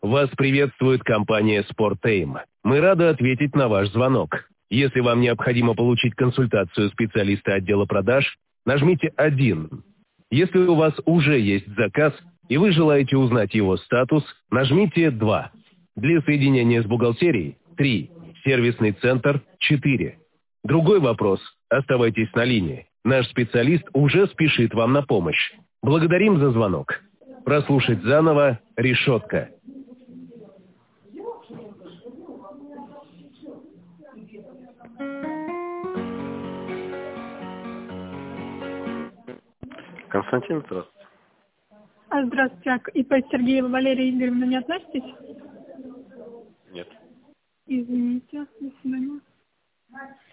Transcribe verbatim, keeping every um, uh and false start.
Вас приветствует компания «Спортэйм». Мы рады ответить на ваш звонок. Если вам необходимо получить консультацию специалиста отдела продаж, нажмите один. Если у вас уже есть заказ и вы желаете узнать его статус, нажмите два. Для соединения с бухгалтерией – три. Сервисный центр – четыре. Другой вопрос. Оставайтесь на линии. Наш специалист уже спешит вам на помощь. Благодарим за звонок. Прослушать заново – решетка. Константин, здравствуйте. А, здравствуйте, а к ИП Сергеева Валерия Игоревна не относитесь? Нет. Извините, до свидания.